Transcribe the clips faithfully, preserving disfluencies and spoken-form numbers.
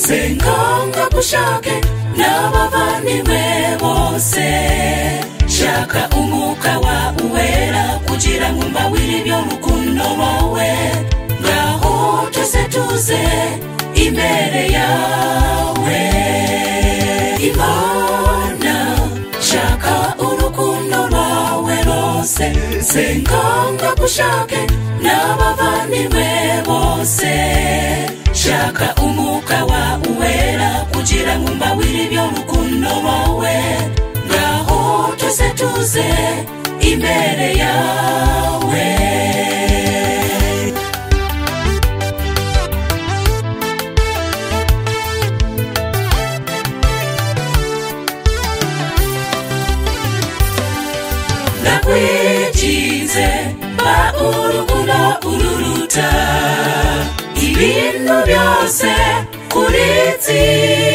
senga gushake n'abavandimwe bose shaka umuka wa uwera kugira ngo mbawire ibyo rukundo rwawe ngaho twese tuze imbere yawe Imana shaka urukundo rwawe rose senga gushake n'abavandimwe bose shaka umuka wa uwera kugira ngo mbawire ibyo rukundo rwawe ngaho twese tuze imbere yawe nakwikize ba urukundo ururuta ibintu byose kuritsi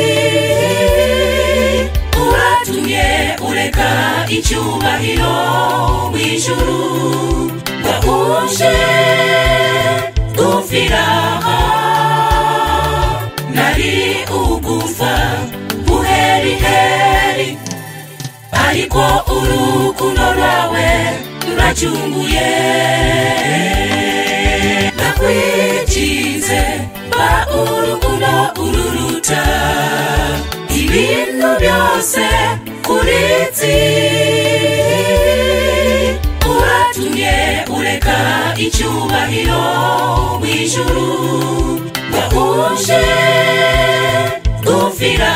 uratumye ureka icyubahiro w'ijuru wahuje gufira nari ugufa buheri heri ariko urukundo rwawe ruracunguye nakwikize ba urukundo ururuta ibintu byose kuritsi uratumye ureka icyubahiro w'ijuru wahuje gufira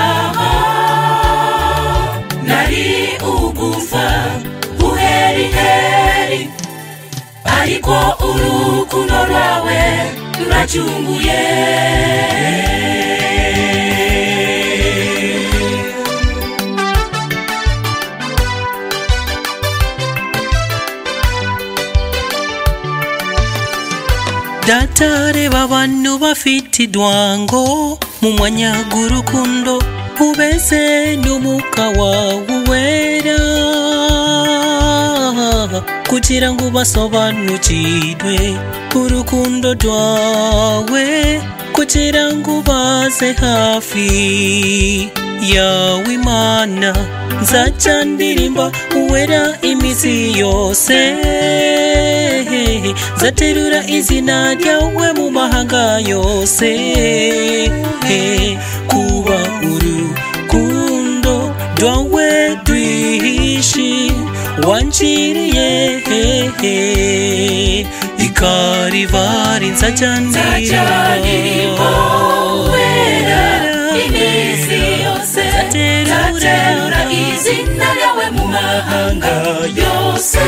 nari ugufa buheri heri ariko urukundo rwawe ruracunguye Datare babantu bafite idwango mu mwanya g'urukundo ubeze n'umuka wawe wera kugira ngo basobanukirwe urukundo rwawe kugira ngo baze hafi yawe Imana nzaca ndirimba uwera imizi yose zaterura izina ryawe mu mahanga yose kuba urukundo rwawe rwishi wanjiriye ikarivari nzaca ndirimba uwera imizi yose zaterura izina ryawe mu mahanga yose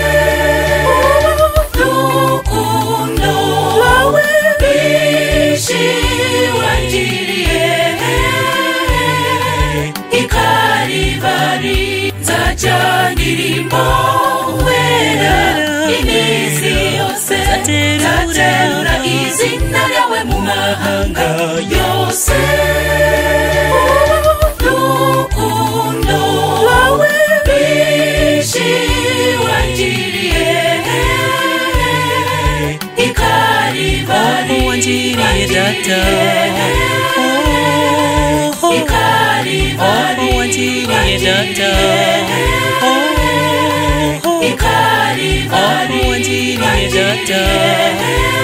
rukundo rwawe rwishi wanjiriye ikarivari nzaca ndirimba uwera imizi yose zaterura izina ryawe mu mahanga yose rukundo rwawe rwishi wanjiriye ikarivari wanjiriye data ikarivari wanjiriye data ikarivari wanjiriye data